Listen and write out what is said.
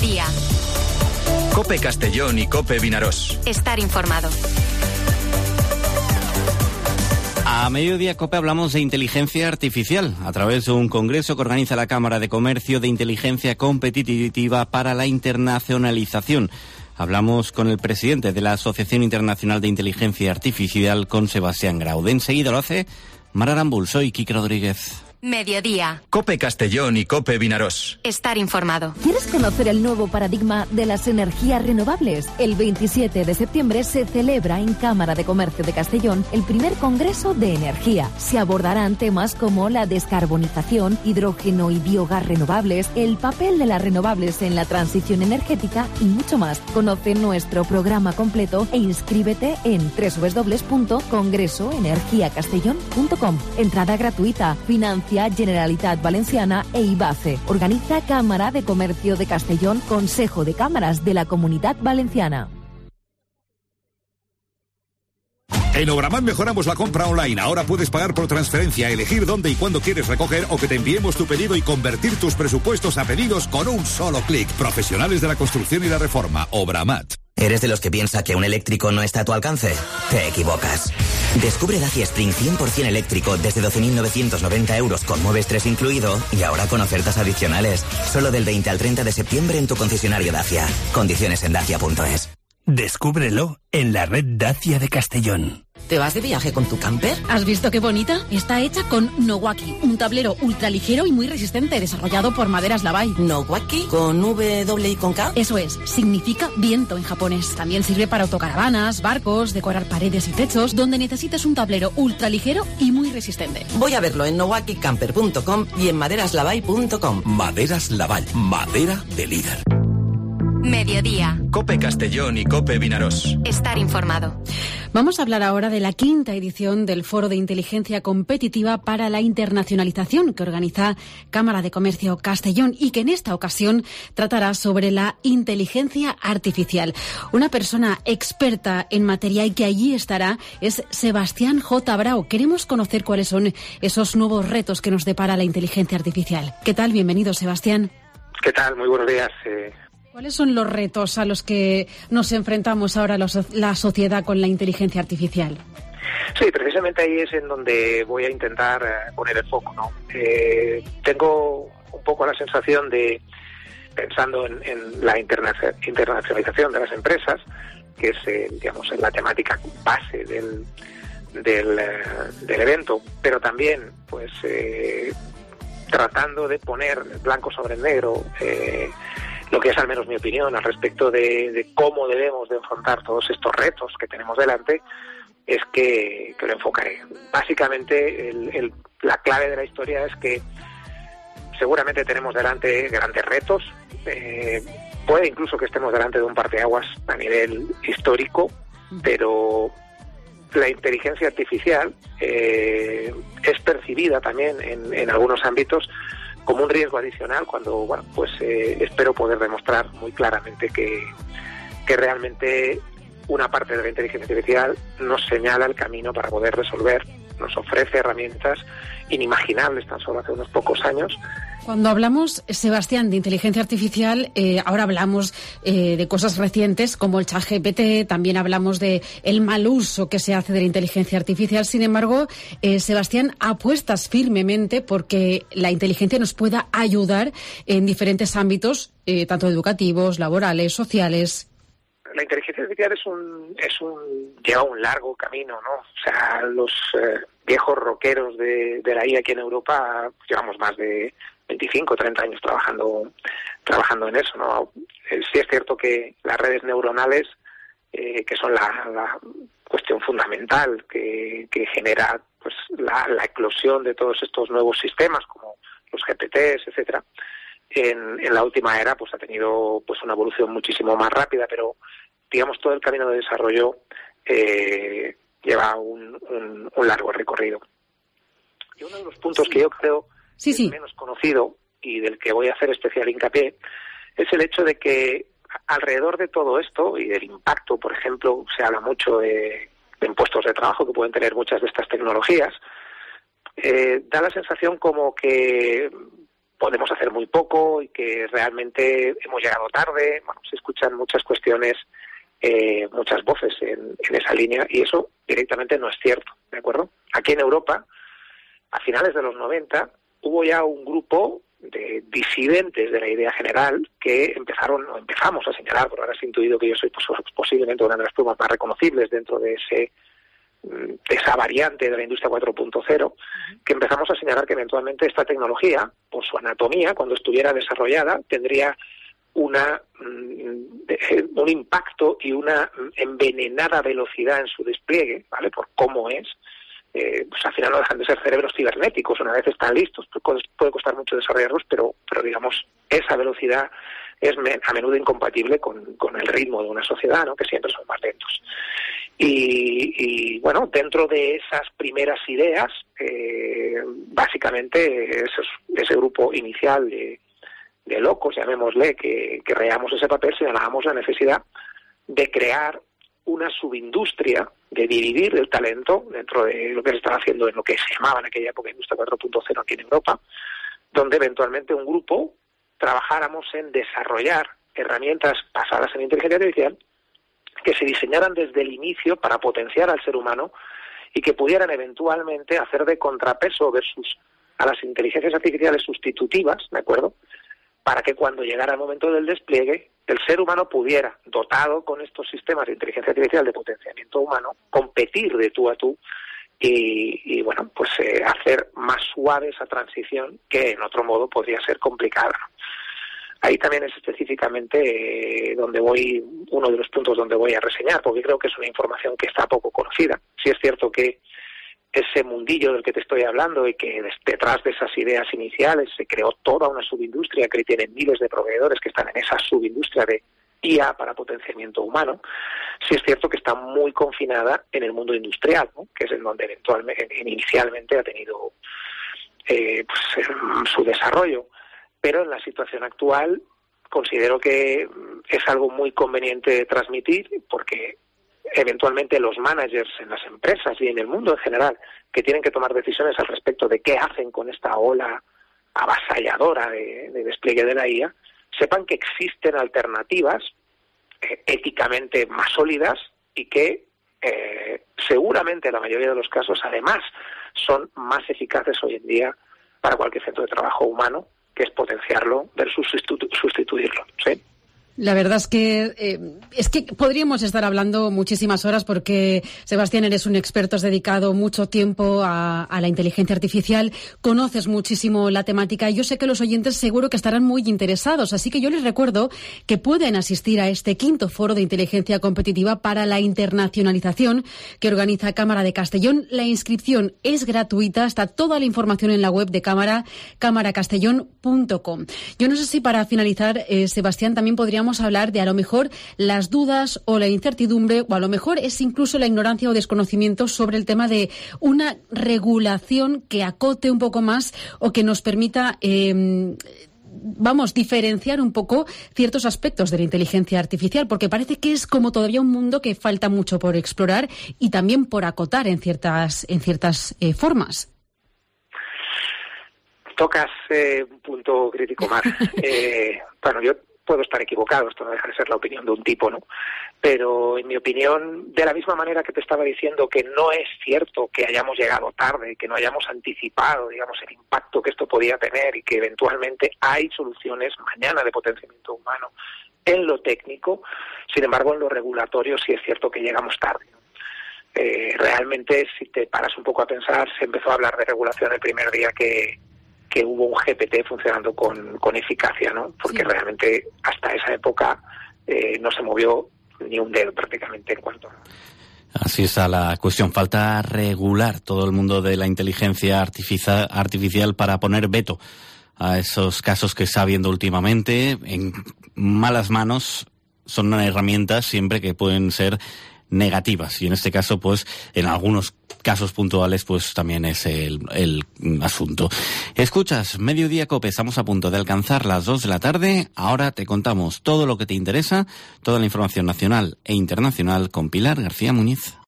Mediodía. COPE Castellón y COPE Vinarós. Estar informado. A mediodía, COPE, hablamos de inteligencia artificial a través de un congreso que organiza la Cámara de Comercio de Inteligencia Competitiva para la Internacionalización. Hablamos con el presidente de la Asociación Internacional de Inteligencia Artificial, con Sebastián Grau. De enseguida lo hace Mar Arambul. Soy Quique Rodríguez. Mediodía. COPE Castellón y COPE Vinarós. Estar informado. ¿Quieres conocer el nuevo paradigma de las energías renovables? El 27 de septiembre se celebra en Cámara de Comercio de Castellón el primer Congreso de Energía. Se abordarán temas como la descarbonización, hidrógeno y biogás renovables, el papel de las renovables en la transición energética y mucho más. Conoce nuestro programa completo e inscríbete en www.congresoenergiacastellón.com. Entrada gratuita. Financia Generalitat Valenciana e IBACE. Organiza Cámara de Comercio de Castellón, Consejo de Cámaras de la Comunidad Valenciana. En Obramat mejoramos la compra online. Ahora puedes pagar por transferencia, elegir dónde y cuándo quieres recoger o que te enviemos tu pedido y convertir tus presupuestos a pedidos con un solo clic. Profesionales de la construcción y la reforma. Obramat. ¿Eres de los que piensa que un eléctrico no está a tu alcance? Te equivocas. Descubre Dacia Spring 100% eléctrico desde 12.990 euros con Moves 3 incluido y ahora con ofertas adicionales. Solo del 20 al 30 de septiembre en tu concesionario Dacia. Condiciones en dacia.es. Descúbrelo en la red Dacia de Castellón. ¿Te vas de viaje con tu camper? ¿Has visto qué bonita? Está hecha con Nowaki, un tablero ultraligero y muy resistente, desarrollado por Maderas Lavai. ¿Nowaki? ¿Con W y con K? Eso es, significa viento en japonés. También sirve para autocaravanas, barcos, decorar paredes y techos, donde necesites un tablero ultraligero y muy resistente. Voy a verlo en nowakicamper.com y en maderaslavai.com. Maderas Lavai, madera de líder. Mediodía. COPE Castellón y COPE Vinarós. Estar informado. Vamos a hablar ahora de la 5ª edición del Foro de Inteligencia Competitiva para la Internacionalización que organiza Cámara de Comercio Castellón y que en esta ocasión tratará sobre la inteligencia artificial. Una persona experta en materia y que allí estará es Sebastián J. Brau. Queremos conocer cuáles son esos nuevos retos que nos depara la inteligencia artificial. ¿Qué tal? Bienvenido, Sebastián. ¿Qué tal? Muy buenos días. ¿Cuáles son los retos a los que nos enfrentamos ahora la sociedad con la inteligencia artificial? Sí, precisamente ahí es en donde voy a intentar poner el foco, ¿no? Tengo un poco la sensación de, pensando en la internacionalización de las empresas, que es, digamos, la temática base del evento, pero también, pues, tratando de poner blanco sobre negro lo que es al menos mi opinión al respecto de cómo debemos de enfrentar todos estos retos que tenemos delante, es que lo enfocaré. Básicamente la clave de la historia es que seguramente tenemos delante grandes retos, puede incluso que estemos delante de un parteaguas a nivel histórico, pero la inteligencia artificial es percibida también en algunos ámbitos como un riesgo adicional cuando, bueno, pues espero poder demostrar muy claramente que realmente una parte de la inteligencia artificial nos señala el camino para poder resolver, nos ofrece herramientas inimaginables tan solo hace unos pocos años. Cuando hablamos, Sebastián, de inteligencia artificial, ahora hablamos de cosas recientes como el ChatGPT, también hablamos de el mal uso que se hace de la inteligencia artificial. Sin embargo, Sebastián, apuestas firmemente porque la inteligencia nos pueda ayudar en diferentes ámbitos, tanto educativos, laborales, sociales. La inteligencia artificial lleva un largo camino, ¿no? O sea, los viejos rockeros de la IA aquí en Europa llevamos más de 25, 30 años trabajando en eso, ¿no? Sí es cierto que las redes neuronales, que son la cuestión fundamental que genera, pues, la eclosión de todos estos nuevos sistemas como los GPTs, etcétera, en la última era pues ha tenido pues una evolución muchísimo más rápida, pero digamos todo el camino de desarrollo lleva un largo recorrido. Y uno de los puntos que yo creo menos conocido y del que voy a hacer especial hincapié es el hecho de que alrededor de todo esto y del impacto, por ejemplo, se habla mucho de puestos de trabajo que pueden tener muchas de estas tecnologías, da la sensación como que podemos hacer muy poco y que realmente hemos llegado tarde. Bueno, se escuchan muchas cuestiones, muchas voces en esa línea, y eso directamente no es cierto, ¿de acuerdo? Aquí en Europa, a finales de los 90, hubo ya un grupo de disidentes de la idea general que empezamos a señalar, porque ahora has intuido que yo soy posiblemente una de las plumas más reconocibles dentro de esa variante de la industria 4.0, que empezamos a señalar que eventualmente esta tecnología, por su anatomía, cuando estuviera desarrollada, tendría un impacto y una envenenada velocidad en su despliegue, ¿vale? Por cómo es. Pues al final no dejan de ser cerebros cibernéticos, una vez están listos, puede costar mucho desarrollarlos, pero digamos, esa velocidad es a menudo incompatible con el ritmo de una sociedad, ¿no? Que siempre son más lentos. Y bueno, dentro de esas primeras ideas, básicamente ese grupo inicial de locos, llamémosle, que creamos ese papel, señalábamos la necesidad de crear una subindustria, de dividir el talento dentro de lo que se estaba haciendo en lo que se llamaba en aquella época Industria 4.0 aquí en Europa, donde eventualmente un grupo trabajáramos en desarrollar herramientas basadas en inteligencia artificial que se diseñaran desde el inicio para potenciar al ser humano y que pudieran eventualmente hacer de contrapeso versus a las inteligencias artificiales sustitutivas, ¿de acuerdo?, para que cuando llegara el momento del despliegue, el ser humano pudiera, dotado con estos sistemas de inteligencia artificial de potenciamiento humano, competir de tú a tú y bueno, pues hacer más suave esa transición que en otro modo podría ser complicada. Ahí también es específicamente uno de los puntos donde voy a reseñar, porque creo que es una información que está poco conocida. Sí es cierto que ese mundillo del que te estoy hablando y que detrás de esas ideas iniciales se creó toda una subindustria que tiene miles de proveedores que están en esa subindustria de IA para potenciamiento humano, sí es cierto que está muy confinada en el mundo industrial, ¿no?, que es en donde inicialmente ha tenido su desarrollo. Pero en la situación actual considero que es algo muy conveniente de transmitir, porque eventualmente los managers en las empresas y en el mundo en general que tienen que tomar decisiones al respecto de qué hacen con esta ola avasalladora de despliegue de la IA, sepan que existen alternativas éticamente más sólidas y que seguramente en la mayoría de los casos además son más eficaces hoy en día para cualquier centro de trabajo humano, que es potenciarlo versus sustituirlo, ¿sí? La verdad es que podríamos estar hablando muchísimas horas porque, Sebastián, eres un experto, has dedicado mucho tiempo a la inteligencia artificial, conoces muchísimo la temática y yo sé que los oyentes seguro que estarán muy interesados, así que yo les recuerdo que pueden asistir a este 5º Foro de Inteligencia Competitiva para la Internacionalización que organiza Cámara de Castellón. La inscripción es gratuita, está toda la información en la web de Cámara, camaracastellón.com. Yo no sé si para finalizar, Sebastián, también podríamos hablar de a lo mejor las dudas o la incertidumbre, o a lo mejor es incluso la ignorancia o desconocimiento sobre el tema de una regulación que acote un poco más o que nos permita diferenciar un poco ciertos aspectos de la inteligencia artificial, porque parece que es como todavía un mundo que falta mucho por explorar y también por acotar en ciertas formas. Tocas un punto crítico más. Bueno, yo puedo estar equivocado, esto no deja de ser la opinión de un tipo, ¿no? Pero en mi opinión, de la misma manera que te estaba diciendo que no es cierto que hayamos llegado tarde, que no hayamos anticipado, digamos, el impacto que esto podía tener y que eventualmente hay soluciones mañana de potenciamiento humano en lo técnico, sin embargo, en lo regulatorio sí es cierto que llegamos tarde, ¿no? Realmente, si te paras un poco a pensar, se empezó a hablar de regulación el primer día que hubo un GPT funcionando con eficacia, ¿no? Porque sí, realmente hasta esa época no se movió ni un dedo prácticamente en cuanto a... Así está la cuestión. Falta regular todo el mundo de la inteligencia artificial para poner veto a esos casos que está habiendo últimamente. En malas manos son herramientas siempre que pueden ser negativas y en este caso pues en algunos casos puntuales pues también es el asunto. Escuchas Mediodía COPE, estamos a punto de alcanzar las 2 de la tarde, ahora te contamos todo lo que te interesa, toda la información nacional e internacional con Pilar García Muñiz.